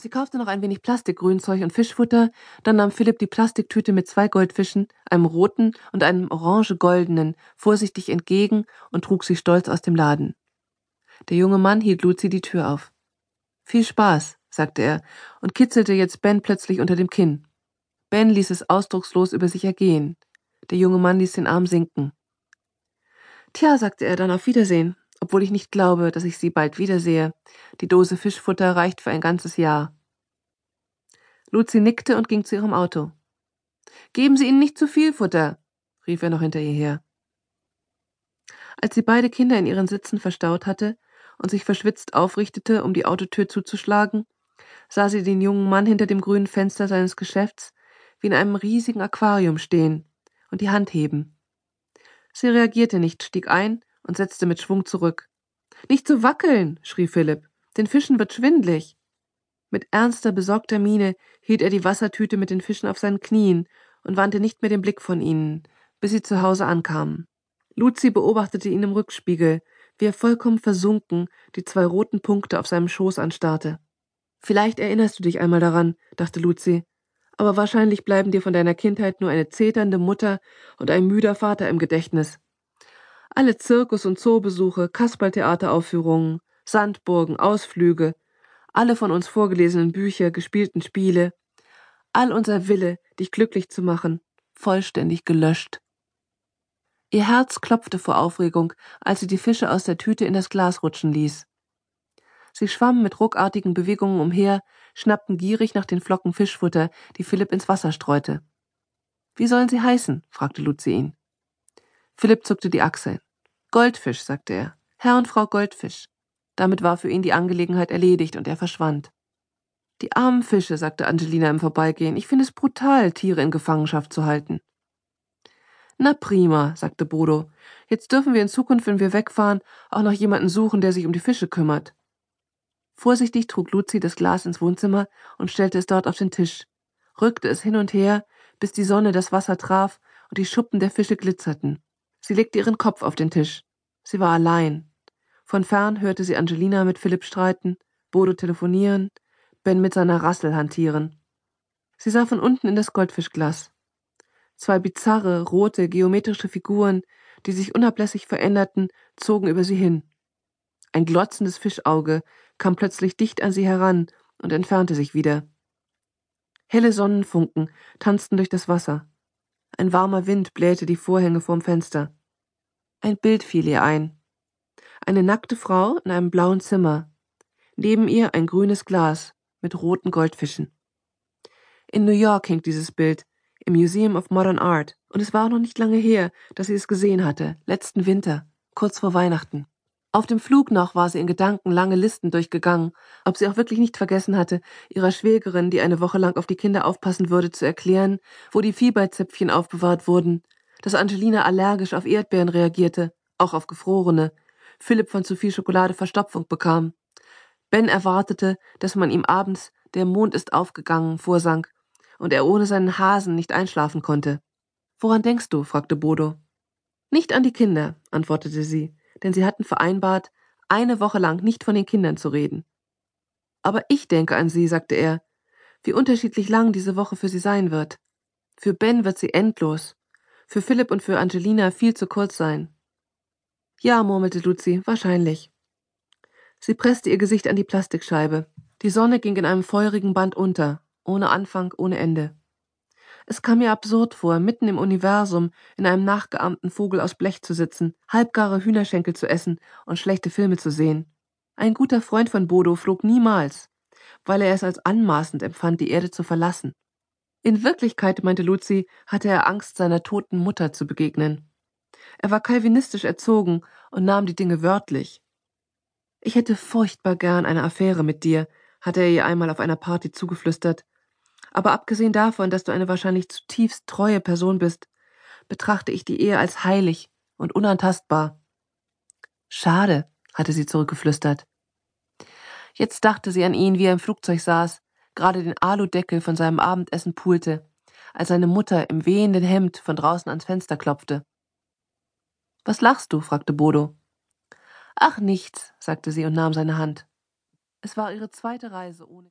Sie kaufte noch ein wenig Plastikgrünzeug und Fischfutter, dann nahm Philipp die Plastiktüte mit 2 Goldfischen, einem roten und einem orange-goldenen, vorsichtig entgegen und trug sie stolz aus dem Laden. Der junge Mann hielt Luzi die Tür auf. »Viel Spaß«, sagte er und kitzelte jetzt Ben plötzlich unter dem Kinn. Ben ließ es ausdruckslos über sich ergehen. Der junge Mann ließ den Arm sinken. »Tja«, sagte er dann, »auf Wiedersehen, obwohl ich nicht glaube, dass ich Sie bald wiedersehe. Die Dose Fischfutter reicht für ein ganzes Jahr.« Luzi nickte und ging zu ihrem Auto. »Geben Sie ihnen nicht zu viel Futter«, rief er noch hinter ihr her. Als sie beide Kinder in ihren Sitzen verstaut hatte und sich verschwitzt aufrichtete, um die Autotür zuzuschlagen, sah sie den jungen Mann hinter dem grünen Fenster seines Geschäfts wie in einem riesigen Aquarium stehen und die Hand heben. Sie reagierte nicht, stieg ein und setzte mit Schwung zurück. »Nicht so wackeln«, schrie Philipp, »den Fischen wird schwindlig.« Mit ernster, besorgter Miene hielt er die Wassertüte mit den Fischen auf seinen Knien und wandte nicht mehr den Blick von ihnen, bis sie zu Hause ankamen. Luzi beobachtete ihn im Rückspiegel, wie er vollkommen versunken die 2 roten Punkte auf seinem Schoß anstarrte. »Vielleicht erinnerst du dich einmal daran«, dachte Luzi, »aber wahrscheinlich bleiben dir von deiner Kindheit nur eine zeternde Mutter und ein müder Vater im Gedächtnis. Alle Zirkus- und Zoobesuche, Kasperltheateraufführungen, Sandburgen, Ausflüge, alle von uns vorgelesenen Bücher, gespielten Spiele, all unser Wille, dich glücklich zu machen, vollständig gelöscht.« Ihr Herz klopfte vor Aufregung, als sie die Fische aus der Tüte in das Glas rutschen ließ. Sie schwammen mit ruckartigen Bewegungen umher, schnappten gierig nach den Flocken Fischfutter, die Philipp ins Wasser streute. »Wie sollen sie heißen?« fragte Luzi ihn. Philipp zuckte die Achseln. »Goldfisch«, sagte er. »Herr und Frau Goldfisch.« Damit war für ihn die Angelegenheit erledigt und er verschwand. »Die armen Fische«, sagte Angelina im Vorbeigehen. »Ich finde es brutal, Tiere in Gefangenschaft zu halten.« »Na prima«, sagte Bodo. »Jetzt dürfen wir in Zukunft, wenn wir wegfahren, auch noch jemanden suchen, der sich um die Fische kümmert.« Vorsichtig trug Luzi das Glas ins Wohnzimmer und stellte es dort auf den Tisch, rückte es hin und her, bis die Sonne das Wasser traf und die Schuppen der Fische glitzerten. Sie legte ihren Kopf auf den Tisch. Sie war allein. Von fern hörte sie Angelina mit Philipp streiten, Bodo telefonieren, Ben mit seiner Rassel hantieren. Sie sah von unten in das Goldfischglas. 2 bizarre, rote, geometrische Figuren, die sich unablässig veränderten, zogen über sie hin. Ein glotzendes Fischauge kam plötzlich dicht an sie heran und entfernte sich wieder. Helle Sonnenfunken tanzten durch das Wasser. Ein warmer Wind blähte die Vorhänge vorm Fenster. Ein Bild fiel ihr ein. Eine nackte Frau in einem blauen Zimmer. Neben ihr ein grünes Glas mit roten Goldfischen. In New York hing dieses Bild, im Museum of Modern Art, und es war auch noch nicht lange her, dass sie es gesehen hatte, letzten Winter, kurz vor Weihnachten. Auf dem Flug noch war sie in Gedanken lange Listen durchgegangen, ob sie auch wirklich nicht vergessen hatte, ihrer Schwägerin, die eine Woche lang auf die Kinder aufpassen würde, zu erklären, wo die Fieberzäpfchen aufbewahrt wurden, dass Angelina allergisch auf Erdbeeren reagierte, auch auf gefrorene, Philipp von zu viel Schokolade Verstopfung bekam. Ben erwartete, dass man ihm abends »Der Mond ist aufgegangen« vorsang und er ohne seinen Hasen nicht einschlafen konnte. »Woran denkst du?« fragte Bodo. »Nicht an die Kinder«, antwortete sie, denn sie hatten vereinbart, eine Woche lang nicht von den Kindern zu reden. »Aber ich denke an sie«, sagte er, »wie unterschiedlich lang diese Woche für sie sein wird. Für Ben wird sie endlos, für Philipp und für Angelina viel zu kurz sein.« »Ja«, murmelte Luzi, »wahrscheinlich.« Sie presste ihr Gesicht an die Plastikscheibe. Die Sonne ging in einem feurigen Band unter, ohne Anfang, ohne Ende. Es kam ihr absurd vor, mitten im Universum in einem nachgeahmten Vogel aus Blech zu sitzen, halbgare Hühnerschenkel zu essen und schlechte Filme zu sehen. Ein guter Freund von Bodo flog niemals, weil er es als anmaßend empfand, die Erde zu verlassen. In Wirklichkeit, meinte Luzi, hatte er Angst, seiner toten Mutter zu begegnen. Er war calvinistisch erzogen und nahm die Dinge wörtlich. »Ich hätte furchtbar gern eine Affäre mit dir«, hatte er ihr einmal auf einer Party zugeflüstert. »Aber abgesehen davon, dass du eine wahrscheinlich zutiefst treue Person bist, betrachte ich die Ehe als heilig und unantastbar.« »Schade«, hatte sie zurückgeflüstert. Jetzt dachte sie an ihn, wie er im Flugzeug saß, gerade den Aludeckel von seinem Abendessen pulte, als seine Mutter im wehenden Hemd von draußen ans Fenster klopfte. »Was lachst du?« fragte Bodo. »Ach, nichts«, sagte sie und nahm seine Hand. Es war ihre zweite Reise ohne